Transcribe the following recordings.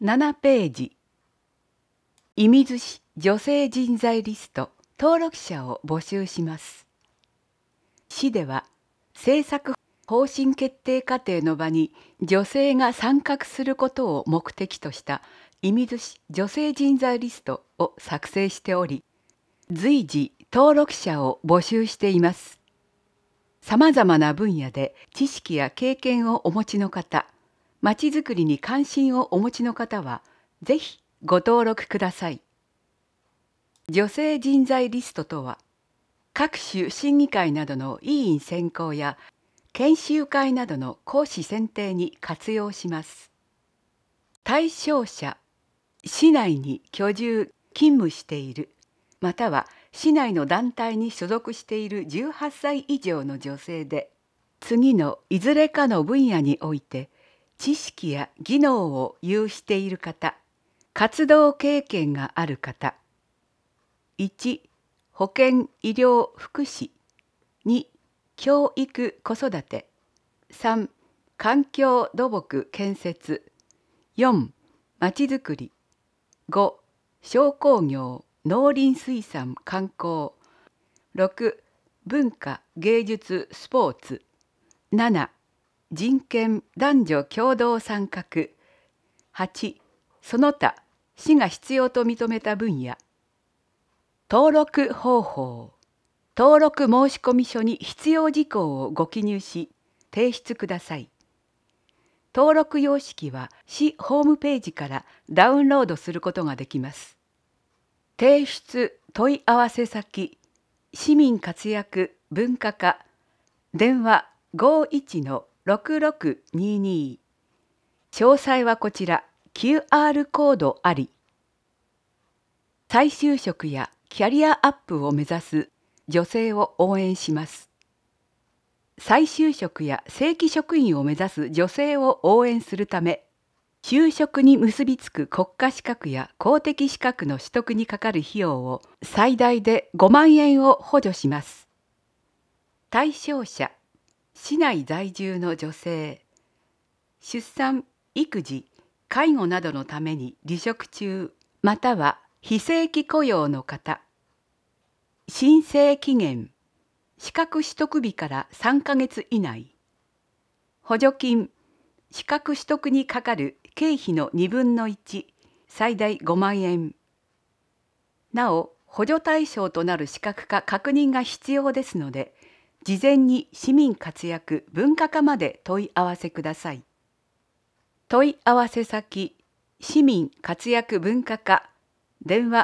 7ページ。射水市女性人材リスト登録者を募集します。市では政策方針決定過程の場に女性が参画することを目的とした射水市女性人材リストを作成しており、随時登録者を募集しています。さまざまな分野で知識や経験をお持ちの方、まちづくりに関心をお持ちの方は、ぜひご登録ください。女性人材リストとは、各種審議会などの委員選考や研修会などの講師選定に活用します。対象者、市内に居住・勤務している、または市内の団体に所属している18歳以上の女性で、次のいずれかの分野において知識や技能を有している方、活動経験がある方。1、保健・医療・福祉。2、教育・子育て。3、環境・土木・建設。4、まちづくり。5、商工業・農林水産・観光。6、文化・芸術・スポーツ。7、人権・男女共同参画。8、その他、市が必要と認めた分野。登録方法。登録申込書に必要事項をご記入し、提出ください。登録様式は市ホームページからダウンロードすることができます。提出問い合わせ先、市民活躍文化課、電話51-6622。詳細はこちら、QR コードあり。再就職やキャリアアップを目指す女性を応援します。再就職や正規職員を目指す女性を応援するため、就職に結びつく国家資格や公的資格の取得にかかる費用を最大で5万円を補助します。対象者、市内在住の女性、出産・育児・介護などのために離職中、または非正規雇用の方、申請期限、資格取得日から3ヶ月以内、補助金、資格取得にかかる経費の1/2、最大5万円。なお、補助対象となる資格か確認が必要ですので、事前に市民活躍文化課まで問い合わせください。問い合わせ先、市民活躍文化課、電話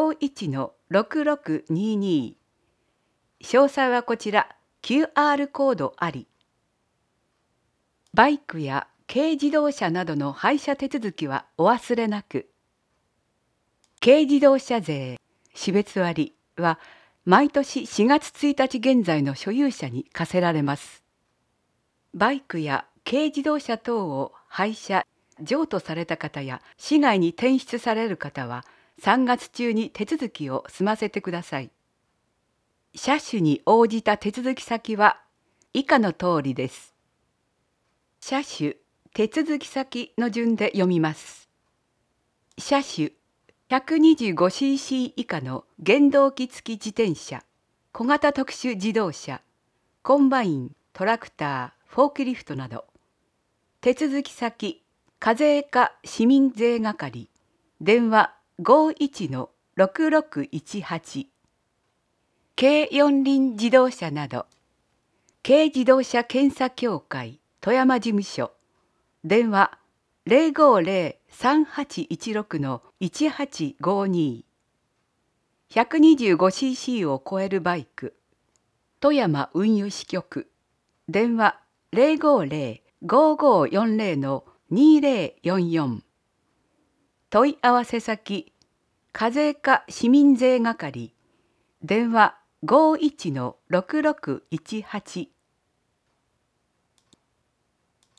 51-6622。詳細はこちら、QR コードあり。バイクや軽自動車などの廃車手続きはお忘れなく。軽自動車税、種別割は毎年4月1日現在の所有者に課せられます。バイクや軽自動車等を廃車・譲渡された方や市外に転出される方は3月中に手続きを済ませてください。車種に応じた手続き先は以下の通りです。車種、手続き先の順で読みます。車種、125cc 以下の原動機付き自転車、小型特殊自動車、コンバイン、トラクター、フォークリフトなど。手続き先、課税課市民税係、電話51-6618。軽四輪自動車など。軽自動車検査協会富山事務所、電話050-3816-1852。125cc を超えるバイク、富山運輸支局、電話050-5540-2044。問い合わせ先、課税課市民税係、電話51-6618。